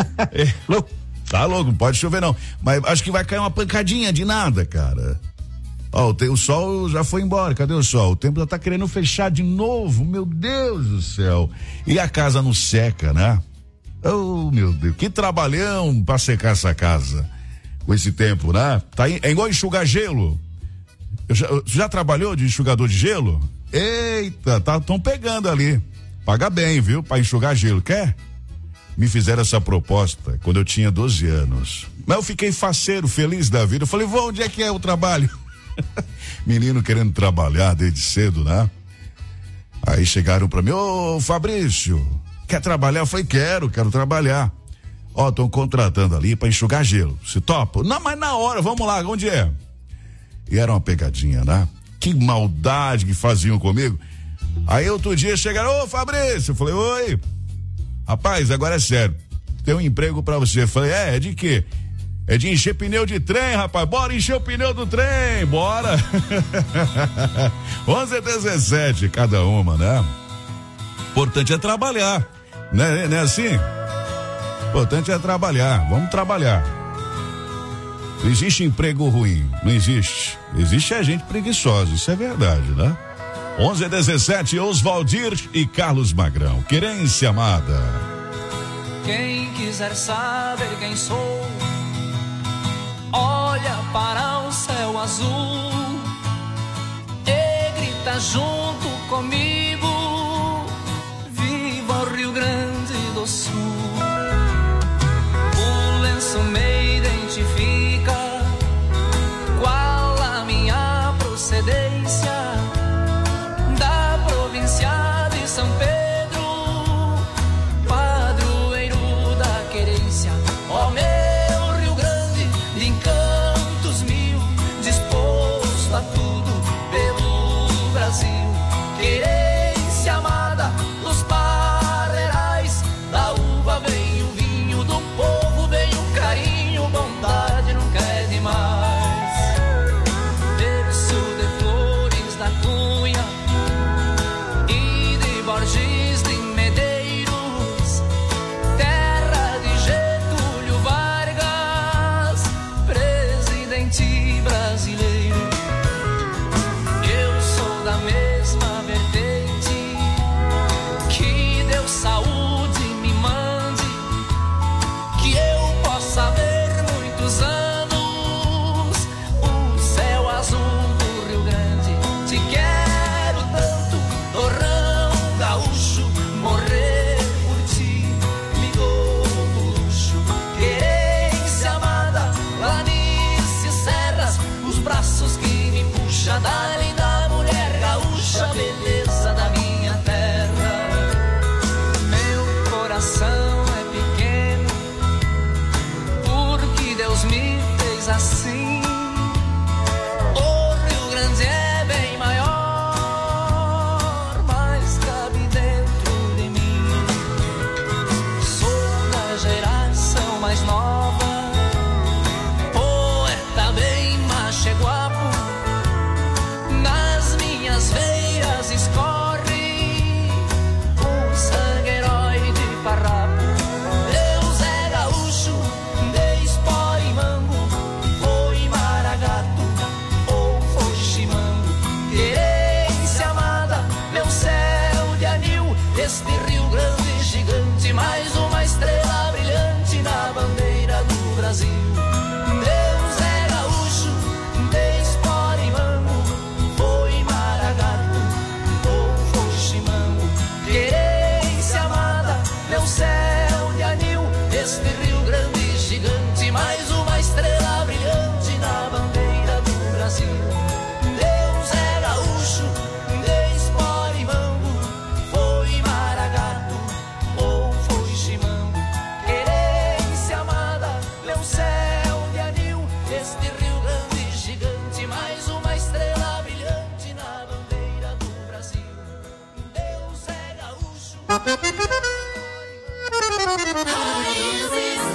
Tá louco, não pode chover não. Mas acho que vai cair uma pancadinha de nada, cara. Ó, o sol já foi embora, cadê o sol? O tempo já tá querendo fechar de novo, meu Deus do céu. E a casa não seca, né? Oh, meu Deus, que trabalhão pra secar essa casa com esse tempo, né? É igual enxugar gelo. Já trabalhou de enxugador de gelo? Eita, tão pegando ali. Paga bem, viu? Pra enxugar gelo, quer? Me fizeram essa proposta quando eu tinha 12 anos. Mas eu fiquei faceiro, feliz da vida. Eu falei, onde é que é o trabalho? Menino querendo trabalhar desde cedo, né? Aí chegaram pra mim, ô Fabrício, quer trabalhar? Eu falei, quero trabalhar. Ó, estão contratando ali pra enxugar gelo. Se topa? Não, mas na hora, vamos lá, onde é? E era uma pegadinha, né? Que maldade que faziam comigo. Aí outro dia chegaram, ô Fabrício, eu falei, oi. Rapaz, agora é sério, tem um emprego pra você. Eu falei, é de quê? É de encher pneu de trem, rapaz. Bora encher o pneu do trem, bora. 11h17, cada uma, né? Importante é trabalhar, né? Não é assim? Importante é trabalhar, vamos trabalhar. Não existe emprego ruim, não existe. Existe a gente preguiçosa, isso é verdade, né? 11h17, Oswaldir e Carlos Magrão. Querência amada. Quem quiser saber quem sou, olha para o céu azul e grita junto comigo, viva o Rio Grande do Sul. O lenço me identifica, qual a minha procedência, da província de São Pedro, padroeiro da querência. Ó meu Rio Grande, de encantos mil, disposto a tudo pelo Brasil. Querência amada dos parreirais, da uva vem o vinho, do povo vem o carinho, bondade nunca é demais. Berço de flores da Cunha e de Borges de Medeiros, terra de Getúlio Vargas, presidente brasileiro. Eu sou da mesma vertente, que Deus saúde me mande, que eu possa ver muitos anos o céu azul do Rio Grande. Te quero tanto, torrão gaúcho, morrer por ti me dou o luxo. Querência amada, planícies, serras, os braços que me puxa da linda mulher gaúcha, beleza da minha terra. Meu coração é pequeno, porque Deus me fez assim. O Rio Grande é bem maior, mas cabe dentro de mim. Sou da geração mais nova, poeta bem macho e guapo, nas minhas veias escorre o sangue herói de farrapo. Deus é gaúcho, de Esporimango, foi Maragato ou foi Chimango. Querência amada, meu céu de anil, este Rio Grande gigante, mais uma estrela brilhante na bandeira do Brasil. Deus é gaúcho, de Esporimango, foi Maragato ou foi Chimango. Querência amada, meu céu de anil, este Rio Grande gigante, mais uma estrela brilhante na bandeira do Brasil. Deus é gaúcho, de Esporimango, foi Maragato ou foi Chimango. Querência amada, meu céu de anil, este Rio Grande gigante, mais uma estrela brilhante na bandeira do Brasil. Deus é gaúcho.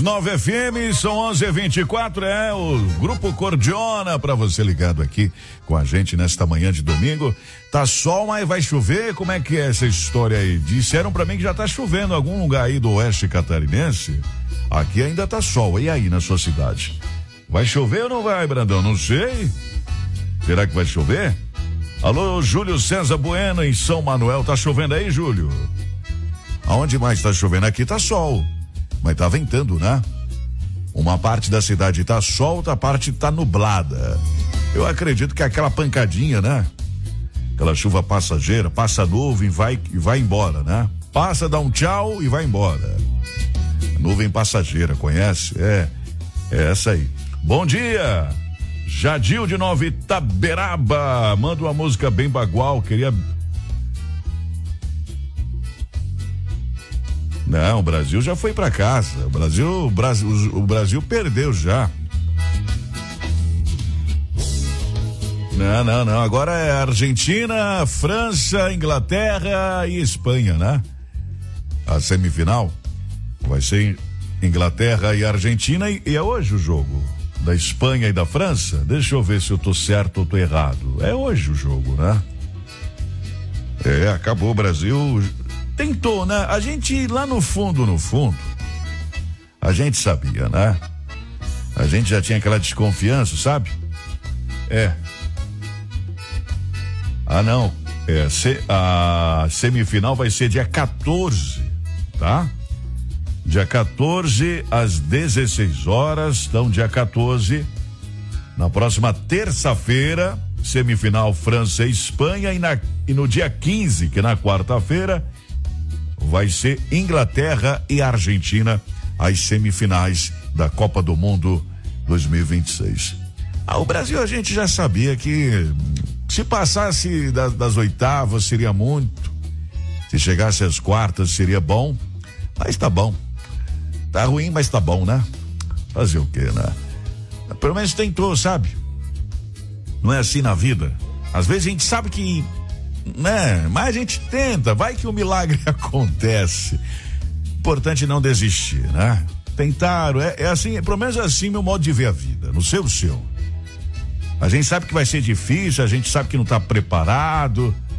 99 FM, são 11h24, o Grupo Cordiona para você ligado aqui com a gente nesta manhã de domingo. Tá sol, mas vai chover? Como é que é essa história aí? Disseram para mim que já tá chovendo em algum lugar aí do oeste catarinense. Aqui ainda tá sol, e aí na sua cidade? Vai chover ou não vai, Brandão? Não sei. Será que vai chover? Alô, Júlio César Bueno em São Manuel, tá chovendo aí, Júlio? Aonde mais tá chovendo? Aqui tá sol. Mas tá ventando, né? Uma parte da cidade tá sol, outra parte tá nublada. Eu acredito que aquela pancadinha, né? Aquela chuva passageira, passa nuvem e vai embora, né? Passa, dá um tchau e vai embora. Nuvem passageira, conhece? É essa aí. Bom dia, Jadil de Nova Itaberaba. Manda uma música bem bagual, queria... Não, o Brasil já foi pra casa. O Brasil perdeu já. Não. Agora é Argentina, França, Inglaterra e Espanha, né? A semifinal vai ser Inglaterra e Argentina e é hoje o jogo da Espanha e da França. Deixa eu ver se eu tô certo ou tô errado. É hoje o jogo, né? Acabou o Brasil. Tentou, né? A gente lá no fundo, a gente sabia, né? A gente já tinha aquela desconfiança, sabe? Não. A semifinal vai ser dia 14, tá? Dia 14 às 16 horas. Então, dia 14, na próxima terça-feira, semifinal França e Espanha. E no dia 15, que é na quarta-feira, vai ser Inglaterra e Argentina, as semifinais da Copa do Mundo 2026. O Brasil a gente já sabia que se passasse das oitavas seria muito, se chegasse às quartas seria bom, mas tá bom. Tá ruim, mas tá bom, né? Fazer o quê, né? Pelo menos tentou, sabe? Não é assim na vida. Às vezes a gente sabe que, né? Mas a gente tenta, vai que o milagre acontece. Importante não desistir, né? Tentaram, é assim, pelo menos assim meu modo de ver a vida, não sei o seu. A gente sabe que vai ser difícil, a gente sabe que não tá preparado,